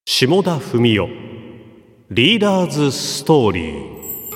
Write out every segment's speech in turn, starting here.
下田文雄リーダーズストーリー。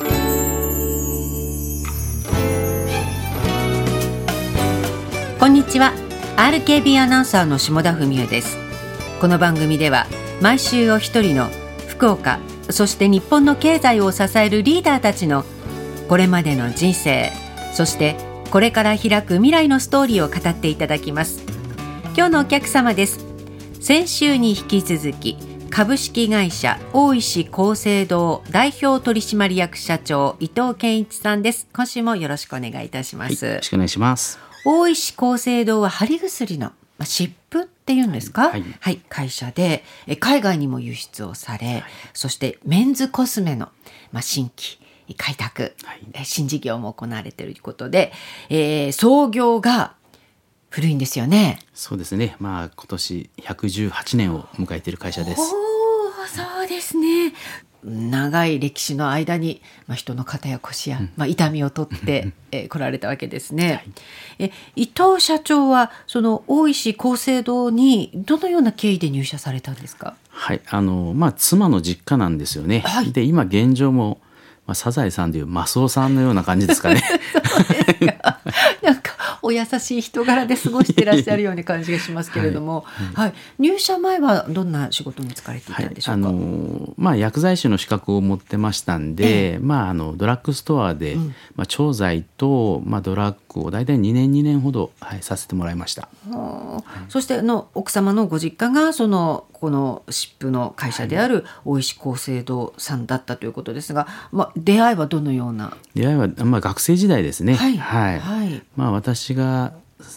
こんにちは。 RKB アナウンサーの下田文雄です。この番組では毎週お一人の福岡、そして日本の経済を支えるリーダーたちのこれまでの人生、そしてこれから開く未来のストーリーを語っていただきます。今日のお客様です。先週に引き続き株式会社大石厚生堂代表取締役社長伊藤健一さんです。今週もよろしくお願いいたします。 よろしくお願いします。 大石厚生堂は貼り薬の湿布っていうんですか、はい会社で海外にも輸出をされ、そしてメンズコスメの新規開拓、新事業も行われているということで、創業が古いんですよね。 そうですね、今年118年を迎えている会社です。 そうですね。長い歴史の間に、人の肩や腰や、痛みを取って来られたわけですね。伊藤社長はその大石厚生堂にどのような経緯で入社されたんですか？ はい、妻の実家なんですよね。で今現状も、サザエさんでいうマスオさんのような感じですかね。 そうですか。なんかお優しい人柄で過ごしていらっしゃるような感じがしますけれども、入社前はどんな仕事に就かれていたんでしょうか？ 薬剤師の資格を持ってましたんで、ドラッグストアで、調剤と、ドラッグを大体2年ほど、させてもらいました。 そして奥様のご実家がこの湿布の会社である大石厚生堂さんだったということですが、出会いはどのような？出会いは、 学生時代ですね。私が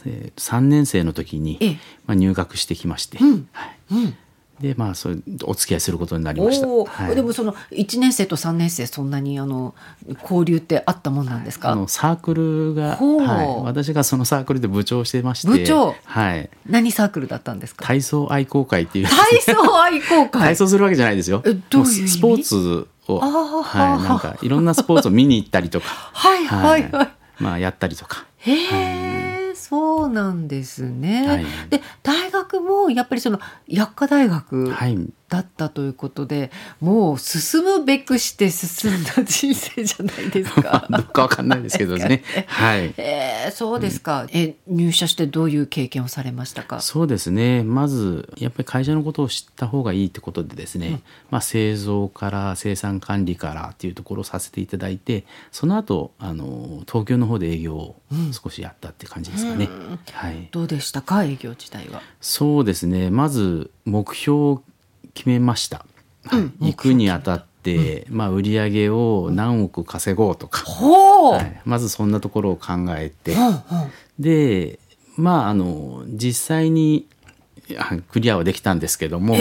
3年生の時に、入学してきまして、でそれお付き合いすることになりました。 でもその1年生と3年生そんなに交流ってあったもんなんですか？ サークルが、私がそのサークルで部長をしてまして。 部長、何サークルだったんですか？ 体操愛好会っていう。 体操愛好会。 体操するわけじゃないですよ。 どういう意味？ スポーツを、なんかいろんなスポーツを見に行ったりとかやったりとか。 そうなんですね。で大学もやっぱり薬科大学だったということで、もう進むべくして進んだ人生じゃないですか。 どうかわかんないですけどね。 そうですか。入社してどういう経験をされましたか？ そうですね、まずやっぱり会社のことを知った方がいいってことでですね、製造から生産管理からっていうところをさせていただいて、その後東京の方で営業を少しやったって感じですかね。 どうでしたか、営業自体は？そうですね、まず目標を決めました。行くにあたって、売り上げを何億稼ごうとか、まずそんなところを考えて、で実際にクリアはできたんですけども、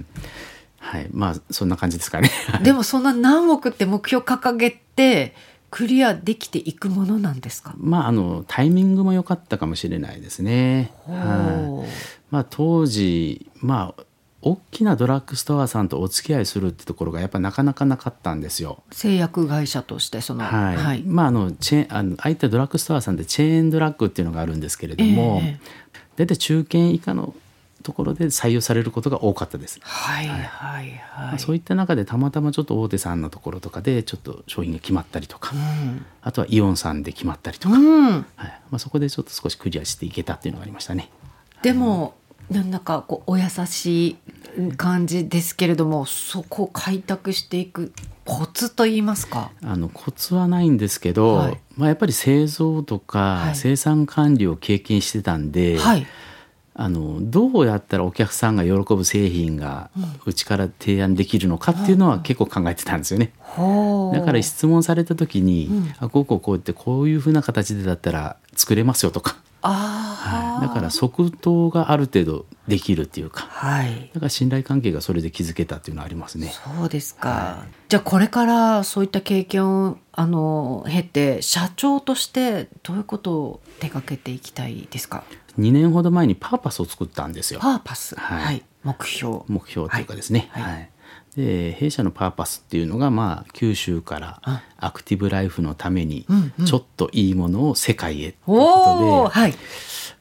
そんな感じですかね。 でもそんな何億って目標掲げてクリアできていくものなんですか？ タイミングも良かったかもしれないですね。当時大きなドラッグストアさんとお付き合いするってところがやっぱなかなかなかったんですよ。 製薬会社としてああいったドラッグストアさんでチェーンドラッグっていうのがあるんですけれども、大体中堅以下のところで採用されることが多かったです。そういった中でたまたまちょっと大手さんのところとかでちょっと商品が決まったりとか、あとはイオンさんで決まったりとか、そこでちょっと少しクリアしていけたっていうのがありましたね。 でもなんだかお優しい感じですけれども、そこを開拓していくコツといいますか？ コツはないんですけど、やっぱり製造とか生産管理を経験してたんで、どうやったらお客さんが喜ぶ製品がうちから提案できるのかっていうのは結構考えてたんですよね。だから質問された時に、こうやってこういうふうな形でだったら作れますよとか、だから即答がある程度できるっていうか、だから信頼関係がそれで築けたっていうのはありますね。 そうですか。じゃあこれからそういった経験を経て社長としてどういうことを手掛けていきたいですか ？2年ほど前にパーパスを作ったんですよ。 パーパス、目標というかですね、で弊社のパーパスっていうのが、九州からアクティブライフのためにちょっといいものを世界へということで、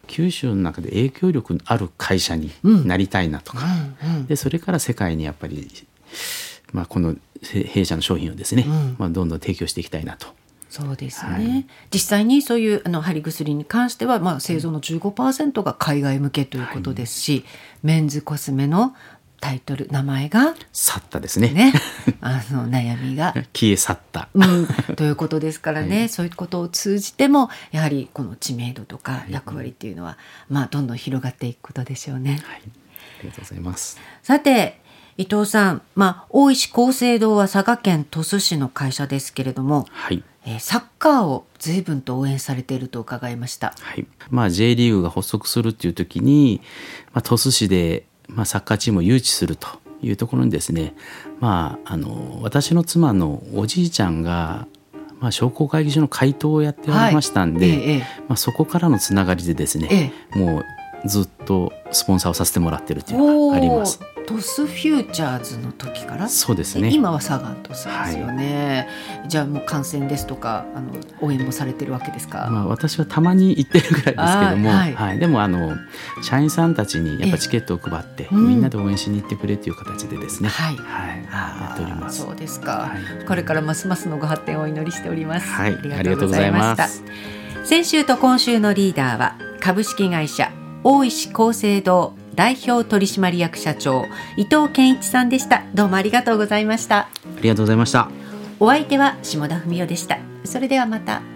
九州の中で影響力のある会社になりたいなとか、でそれから世界にやっぱり、この弊社の商品をですね、どんどん提供していきたいなと。 そうですね、実際にそういう貼り薬に関しては、製造の 15% が海外向けということですし、メンズコスメのタイトル、名前がサッタですね。 悩みが消え去った、 ということですからね、そういうことを通じてもやはりこの知名度とか役割っていうのは、どんどん広がっていくことでしょうね。 ありがとうございます。 さて伊藤さん、大石厚生堂は佐賀県鳥栖市の会社ですけれども、サッカーを随分と応援されていると伺いました。 J リーグが発足するっていう時に、鳥栖市でサッカーチームを誘致するというところにですね、私の妻のおじいちゃんが、商工会議所の会頭をやっておりましたんで、そこからのつながりでですね、もうずっとスポンサーをさせてもらってるというのがあります。 鳥栖フューチャーズの時から。 そうですね。 今は佐賀鳥栖ですよね。じゃあもう観戦ですとか応援もされてるわけですか。 私はたまに行ってるぐらいですけども、でも社員さんたちにやっぱチケットを配って、みんなで応援しに行ってくれという形でですね、やっております。 そうですか。これからますますのご発展をお祈りしております。 ありがとうございました。 先週と今週のリーダーは株式会社大石厚生堂代表取締役社長伊藤健一さんでした。どうもありがとうございました。 ありがとうございました。 お相手は下田文代でした。それではまた。